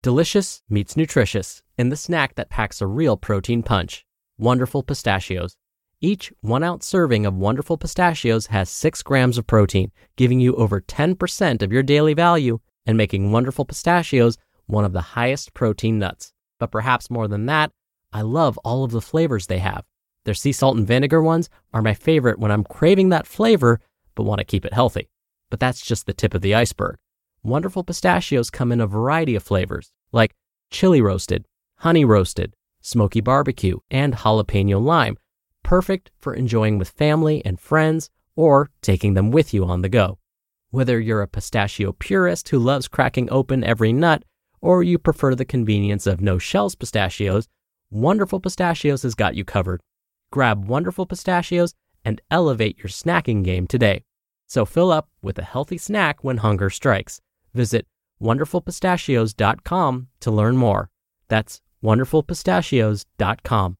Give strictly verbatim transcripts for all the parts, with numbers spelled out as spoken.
Delicious meets nutritious in the snack that packs a real protein punch. Wonderful Pistachios. Each one-ounce serving of Wonderful Pistachios has six grams of protein, giving you over ten percent of your daily value and making Wonderful Pistachios one of the highest protein nuts. But perhaps more than that, I love all of the flavors they have. Their sea salt and vinegar ones are my favorite when I'm craving that flavor but want to keep it healthy. But that's just the tip of the iceberg. Wonderful Pistachios come in a variety of flavors, like chili roasted, honey roasted, smoky barbecue, and jalapeno lime, perfect for enjoying with family and friends or taking them with you on the go. Whether you're a pistachio purist who loves cracking open every nut, or you prefer the convenience of no-shells pistachios, Wonderful Pistachios has got you covered. Grab Wonderful Pistachios and elevate your snacking game today. So fill up with a healthy snack when hunger strikes. Visit wonderful pistachios dot com to learn more. That's wonderful pistachios dot com.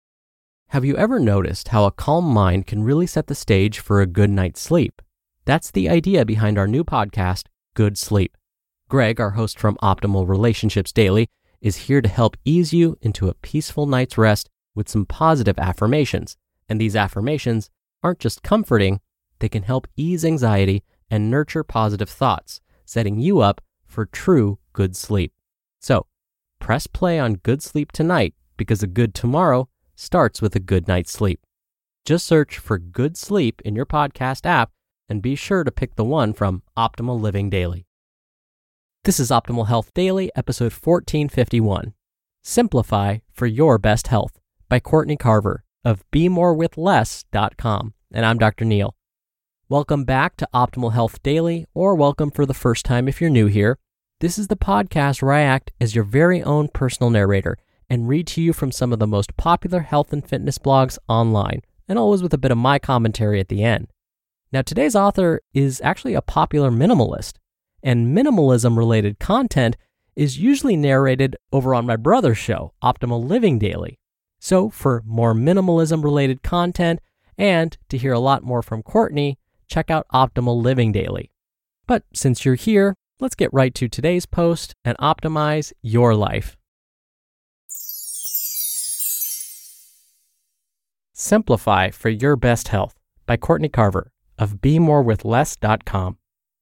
Have you ever noticed how a calm mind can really set the stage for a good night's sleep? That's the idea behind our new podcast, Good Sleep. Greg, our host from Optimal Relationships Daily, is here to help ease you into a peaceful night's rest with some positive affirmations. And these affirmations aren't just comforting, they can help ease anxiety and nurture positive thoughts, setting you up for true good sleep. So, press play on Good Sleep tonight because a good tomorrow starts with a good night's sleep. Just search for Good Sleep in your podcast app and be sure to pick the one from Optimal Living Daily. This is Optimal Health Daily, episode fourteen fifty-one. Simplify for Your Best Health by Courtney Carver of be more with less dot com. And I'm Doctor Neil. Welcome back to Optimal Health Daily, or welcome for the first time if you're new here. This is the podcast where I act as your very own personal narrator and read to you from some of the most popular health and fitness blogs online, and always with a bit of my commentary at the end. Now, today's author is actually a popular minimalist, and minimalism-related content is usually narrated over on my brother's show, Optimal Living Daily. So, for more minimalism-related content and to hear a lot more from Courtney, check out Optimal Living Daily. But since you're here, let's get right to today's post and optimize your life. Simplify for Your Best Health by Courtney Carver of be more with less dot com.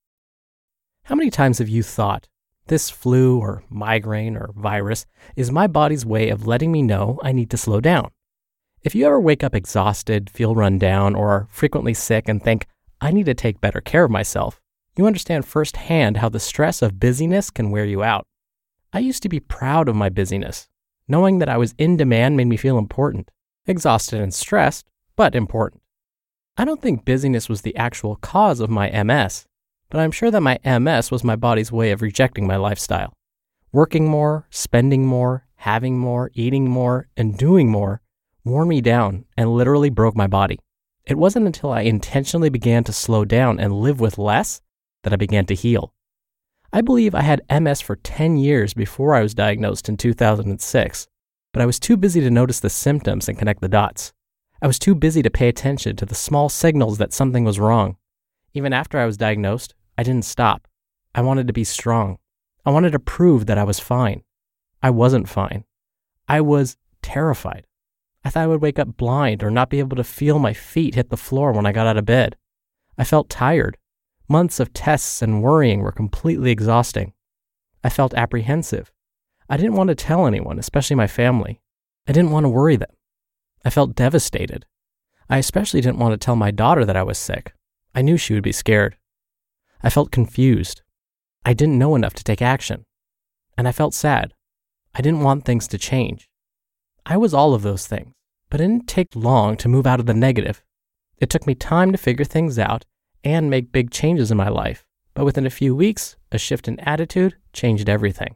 How many times have you thought, this flu or migraine or virus is my body's way of letting me know I need to slow down? If you ever wake up exhausted, feel run down, or are frequently sick and think, I need to take better care of myself, you understand firsthand how the stress of busyness can wear you out. I used to be proud of my busyness. Knowing that I was in demand made me feel important. Exhausted and stressed, but important. I don't think busyness was the actual cause of my M S, but I'm sure that my M S was my body's way of rejecting my lifestyle. Working more, spending more, having more, eating more, and doing more wore me down and literally broke my body. It wasn't until I intentionally began to slow down and live with less that I began to heal. I believe I had M S for ten years before I was diagnosed in two thousand six, but I was too busy to notice the symptoms and connect the dots. I was too busy to pay attention to the small signals that something was wrong. Even after I was diagnosed, I didn't stop. I wanted to be strong. I wanted to prove that I was fine. I wasn't fine. I was terrified. I thought I would wake up blind or not be able to feel my feet hit the floor when I got out of bed. I felt tired. Months of tests and worrying were completely exhausting. I felt apprehensive. I didn't want to tell anyone, especially my family. I didn't want to worry them. I felt devastated. I especially didn't want to tell my daughter that I was sick. I knew she would be scared. I felt confused. I didn't know enough to take action. And I felt sad. I didn't want things to change. I was all of those things, but it didn't take long to move out of the negative. It took me time to figure things out and make big changes in my life, but within a few weeks, a shift in attitude changed everything.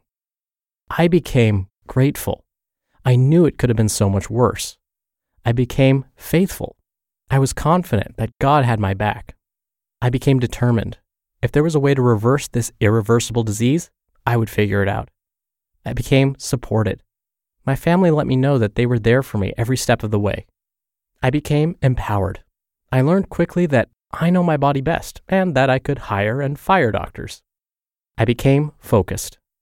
I became grateful. I knew it could have been so much worse. I became faithful. I was confident that God had my back. I became determined. If there was a way to reverse this irreversible disease, I would figure it out. I became supported. My family let me know that they were there for me every step of the way. I became empowered. I learned quickly that I know my body best and that I could hire and fire doctors. I became focused.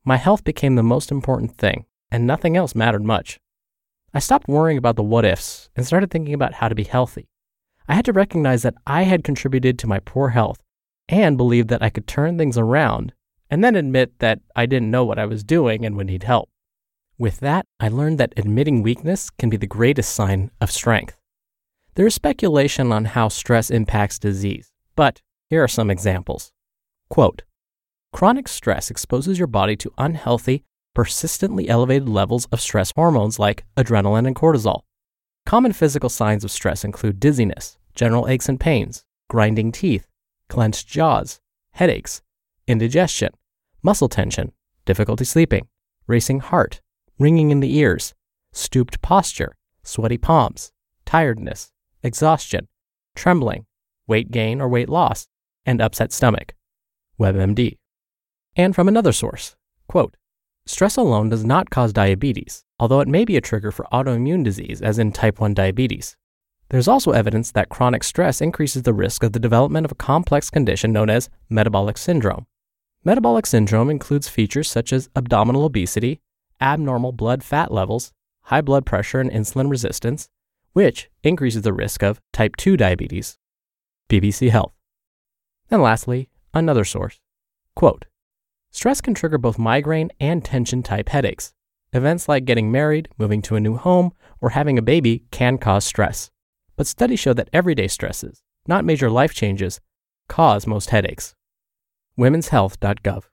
my health became the most important thing, and nothing else mattered much. I stopped worrying about the what-ifs and started thinking about how to be healthy. I had to recognize that I had contributed to my poor health and believed that I could turn things around, and then admit that I didn't know what I was doing and would need help. With that, I learned that admitting weakness can be the greatest sign of strength. There is speculation on how stress impacts disease, but here are some examples. Quote, chronic stress exposes your body to unhealthy, persistently elevated levels of stress hormones like adrenaline and cortisol. Common physical signs of stress include dizziness, general aches and pains, grinding teeth, clenched jaws, headaches, indigestion, muscle tension, difficulty sleeping, racing heart, ringing in the ears, stooped posture, sweaty palms, tiredness, exhaustion, trembling, weight gain or weight loss, and upset stomach. WebMD. And from another source, quote, stress alone does not cause diabetes, although it may be a trigger for autoimmune disease, as in type one diabetes. There's also evidence that chronic stress increases the risk of the development of a complex condition known as metabolic syndrome. Metabolic syndrome includes features such as abdominal obesity, abnormal blood fat levels, high blood pressure, and insulin resistance, which increases the risk of type two diabetes. B B C Health. And lastly, another source. Quote, stress can trigger both migraine and tension-type headaches. Events like getting married, moving to a new home, or having a baby can cause stress. But studies show that everyday stresses, not major life changes, cause most headaches. womens health dot gov.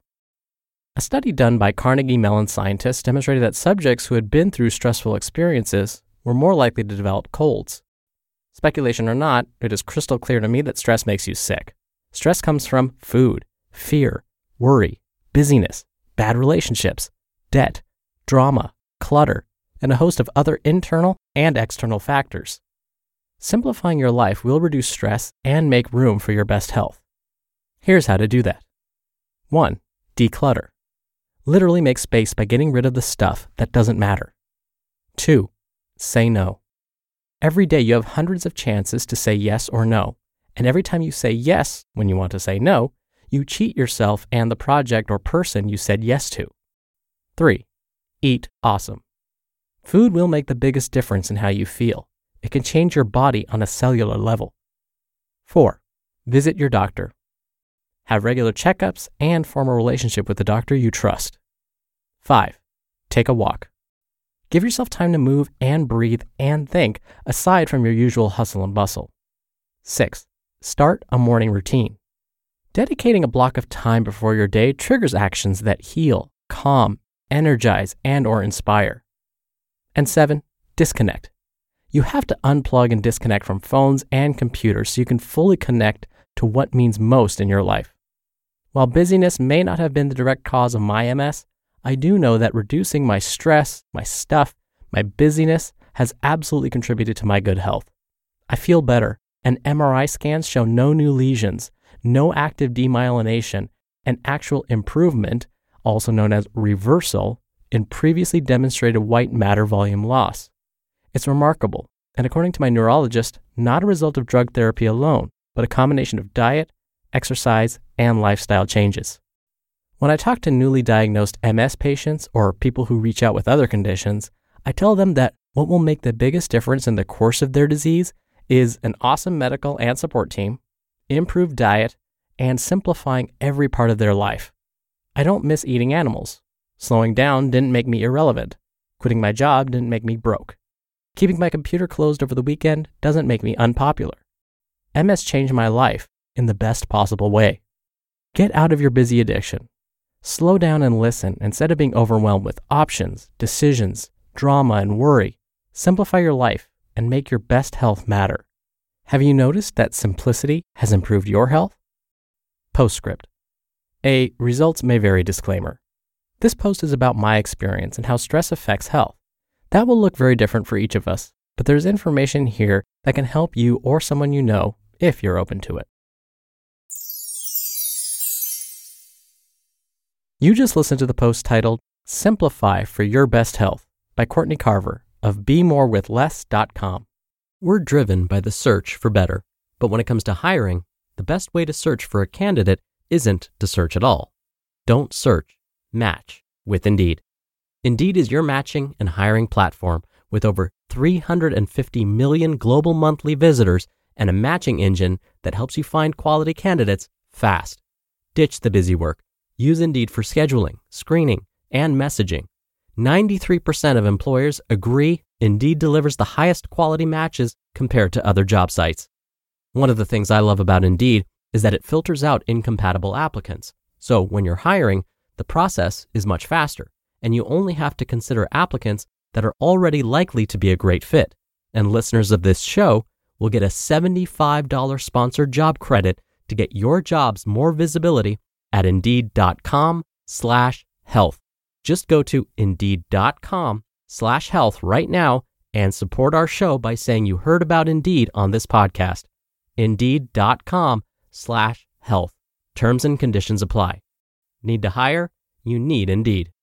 A study done by Carnegie Mellon scientists demonstrated that subjects who had been through stressful experiences were more likely to develop colds. Speculation or not, it is crystal clear to me that stress makes you sick. Stress comes from food, fear, worry, busyness, bad relationships, debt, drama, clutter, and a host of other internal and external factors. Simplifying your life will reduce stress and make room for your best health. Here's how to do that. one. Declutter. Literally make space by getting rid of the stuff that doesn't matter. two. Say no. Every day you have hundreds of chances to say yes or no, and every time you say yes when you want to say no, you cheat yourself and the project or person you said yes to. three. Eat awesome. Food will make the biggest difference in how you feel. It can change your body on a cellular level. four. Visit your doctor. Have regular checkups and form a relationship with the doctor you trust. five. Take a walk. Give yourself time to move and breathe and think aside from your usual hustle and bustle. six. Start a morning routine. Dedicating a block of time before your day triggers actions that heal, calm, energize, and or inspire. And seven. Disconnect. You have to unplug and disconnect from phones and computers so you can fully connect to what means most in your life. While busyness may not have been the direct cause of my M S, I do know that reducing my stress, my stuff, my busyness has absolutely contributed to my good health. I feel better, and M R I scans show no new lesions, no active demyelination, and actual improvement, also known as reversal, in previously demonstrated white matter volume loss. It's remarkable, and according to my neurologist, not a result of drug therapy alone, but a combination of diet, exercise, and lifestyle changes. When I talk to newly diagnosed M S patients or people who reach out with other conditions, I tell them that what will make the biggest difference in the course of their disease is an awesome medical and support team, improved diet, and simplifying every part of their life. I don't miss eating animals. Slowing down didn't make me irrelevant. Quitting my job didn't make me broke. Keeping my computer closed over the weekend doesn't make me unpopular. M S changed my life in the best possible way. Get out of your busy addiction. Slow down and listen instead of being overwhelmed with options, decisions, drama, and worry. Simplify your life and make your best health matter. Have you noticed that simplicity has improved your health? Postscript. A results may vary disclaimer. This post is about my experience and how stress affects health. That will look very different for each of us, but there's information here that can help you or someone you know if you're open to it. You just listened to the post titled Simplify for Your Best Health by Courtney Carver of be more with less dot com. We're driven by the search for better, but when it comes to hiring, the best way to search for a candidate isn't to search at all. Don't search, match with Indeed. Indeed is your matching and hiring platform with over three hundred fifty million global monthly visitors and a matching engine that helps you find quality candidates fast. Ditch the busy work. Use Indeed for scheduling, screening, and messaging. ninety-three percent of employers agree Indeed delivers the highest quality matches compared to other job sites. One of the things I love about Indeed is that it filters out incompatible applicants. So when you're hiring, the process is much faster, and you only have to consider applicants that are already likely to be a great fit. And listeners of this show will get a seventy-five dollars sponsored job credit to get your jobs more visibility at Indeed.com slash health. Just go to Indeed.com slash health right now and support our show by saying you heard about Indeed on this podcast. Indeed.com slash health. Terms and conditions apply. Need to hire? You need Indeed.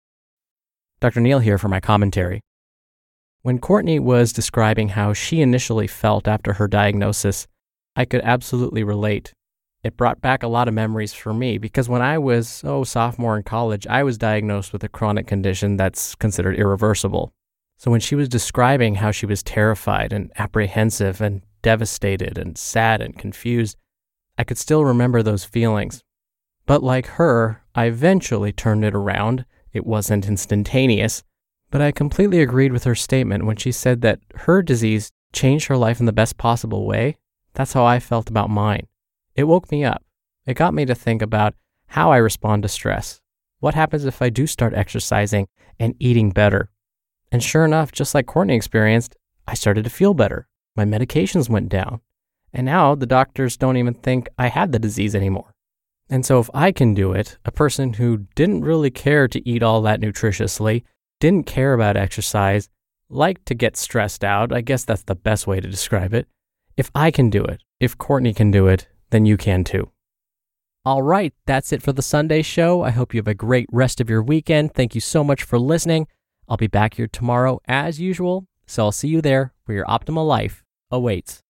Doctor Neal here for my commentary. When Courtney was describing how she initially felt after her diagnosis, I could absolutely relate. It brought back a lot of memories for me because when I was, oh, sophomore in college, I was diagnosed with a chronic condition that's considered irreversible. So when she was describing how she was terrified and apprehensive and devastated and sad and confused, I could still remember those feelings. But like her, I eventually turned it around. It wasn't instantaneous, but I completely agreed with her statement when she said that her disease changed her life in the best possible way. That's how I felt about mine. It woke me up. It got me to think about how I respond to stress. What happens if I do start exercising and eating better? And sure enough, just like Courtney experienced, I started to feel better. My medications went down. And now the doctors don't even think I had the disease anymore. And so if I can do it, a person who didn't really care to eat all that nutritiously, didn't care about exercise, liked to get stressed out, I guess that's the best way to describe it. If I can do it, if Courtney can do it, then you can too. All right, that's it for the Sunday show. I hope you have a great rest of your weekend. Thank you so much for listening. I'll be back here tomorrow as usual, so I'll see you there where your optimal life awaits.